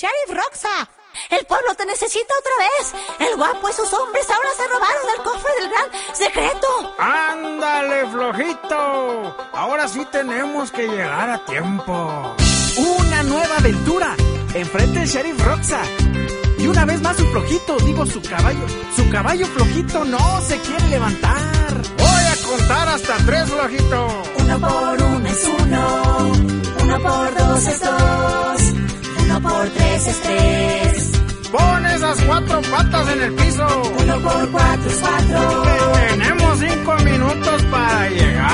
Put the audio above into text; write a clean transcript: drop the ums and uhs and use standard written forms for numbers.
Sheriff Roxa, el pueblo te necesita otra vez. El guapo y sus hombres ahora se robaron el cofre del gran secreto. ¡Ándale, flojito! Ahora sí tenemos que llegar a tiempo. Una nueva aventura enfrente del Sheriff Roxa. Y una vez más su flojito, su caballo flojito no se quiere levantar. Voy a contar hasta 3, flojito. 1 por 1 es 1, 1 por 2 es 2, 1 por 3 es 3. Pon esas 4 patas en el piso. 1 por 4 es 4. Tenemos 5 minutos para llegar.